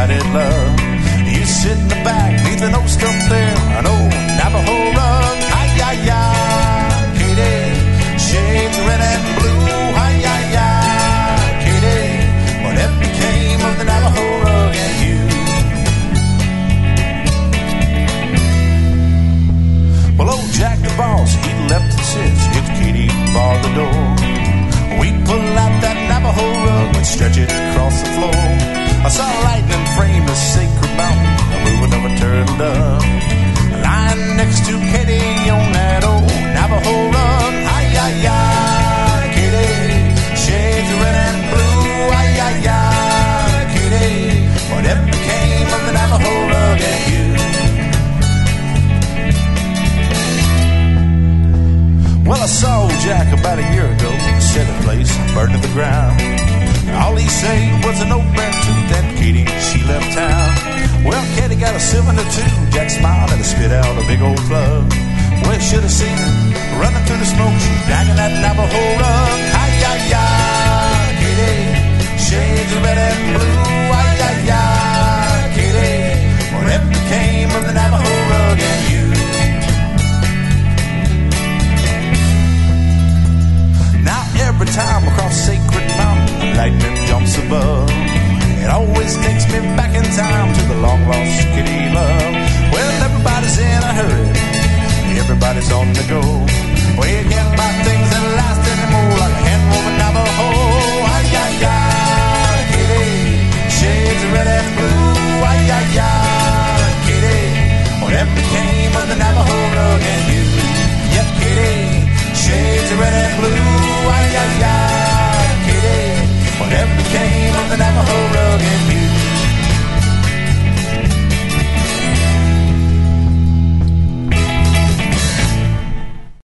one-sided love. You sit in the back, neath an old stump there, an old Navajo rug. Hi-ya-ya, Katie, shades of red and blue. Hi-ya-ya, Katie, whatever became of the Navajo rug and you? Well, old Jack the boss, he left the sits if Katie barred the door. We'd pull out that Navajo rug and stretch it across the floor. I saw lightning frame the sacred mountain, a moving of a turtle dove, lying next to Katie on that old Navajo rug. Hi-ya-ya, Katie, shades of red and blue. Hi-ya-ya, Katie, whatever became of the Navajo rug and you? Well, I saw Jack about a year ago, set a place, burned to the ground. All he said was an old bare tooth that Katie, she left town. Well, Katie got a 7-2. Jack smiled and spit out a big old club. Well, you should have seen her running through the smoke, she dragging that Navajo rug. Hi-ya-ya, Katie, shades of red and blue. Hi-ya-ya, Katie, whatever became of the Navajo rug and you? Now every time across Sacred Mountain, lightning jumps above. It always takes me back in time to the long-lost Kitty love. Well, everybody's in a hurry, everybody's on the go. Well, you can't buy things that last anymore, like a hand-woven Navajo. Ay-ya-ya, Kitty, shades of red and blue. Ay-ya-ya, Kitty, whatever became of the Navajo rug and you? Yep, Kitty, shades of red and blue. Ay-ya-ya, Kitty, whatever became of the Navajo rug and